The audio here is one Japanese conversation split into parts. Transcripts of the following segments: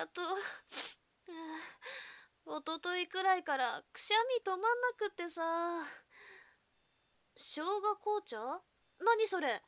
がとう。おとといくらいからくしゃみ止まんなくってさ。生姜紅茶？何それ？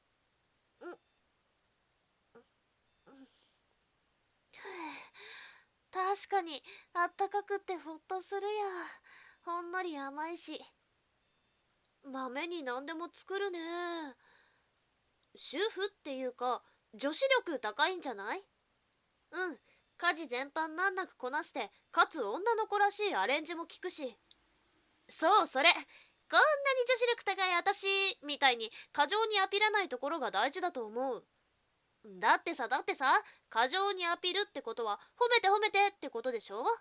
確かにあったかくってほっとするや。ほんのり甘いし。豆に何でも作るね。主婦っていうか女子力高いんじゃない？うん。家事全般難なくこなして、かつ女の子らしいアレンジも効くし。そう、それ。こんなに女子力高い私みたいに過剰にアピらないところが大事だと思う。だってさ、過剰にアピるってことは褒めて褒めてってことでしょ？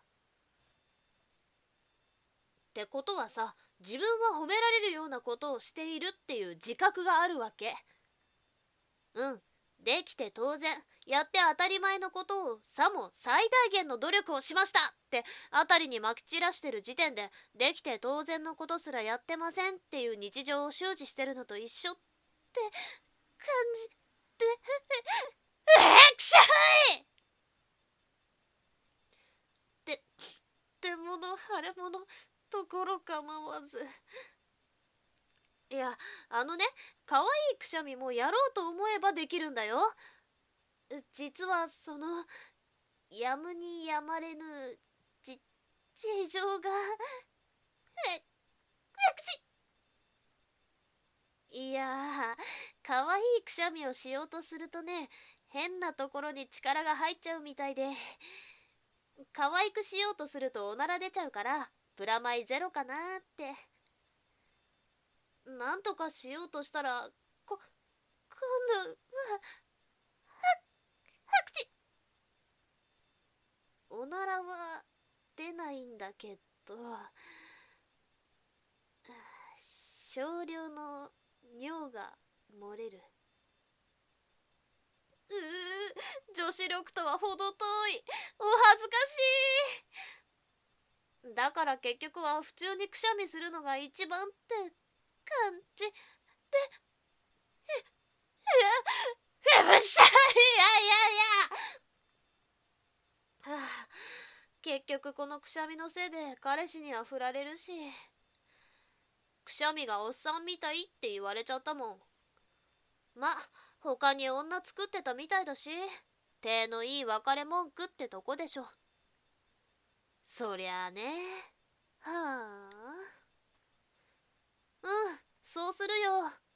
ってことはさ、自分は褒められるようなことをしているっていう自覚があるわけ。うん。できて当然、やって当たり前のことをさも最大限の努力をしましたってあたりにまき散らしてる時点で、できて当然のことすらやってませんっていう日常を周知してるのと一緒って感じで。くしゃいって出物腫れ物ところ構わず。いや、可愛いくしゃみもやろうと思えばできるんだよ。実はやむにやまれぬじ事情が。いやー、可愛いくしゃみをしようとするとね、変なところに力が入っちゃうみたいで、可愛くしようとするとおなら出ちゃうから、プラマイゼロかなーって。なんとかしようとしたら、今度は、拍手。おならは出ないんだけど、少量の尿が漏れる。女子力とは程遠い。お恥ずかしい。だから結局は普通にくしゃみするのが一番って感じで。ぶっしゃい。はあ、結局このくしゃみのせいで彼氏には振られるし、くしゃみがおっさんみたいって言われちゃったもん。ま、他に女作ってたみたいだし、手のいい別れ文句ってとこでしょ。そりゃあね。はあ。うん、そうするよ。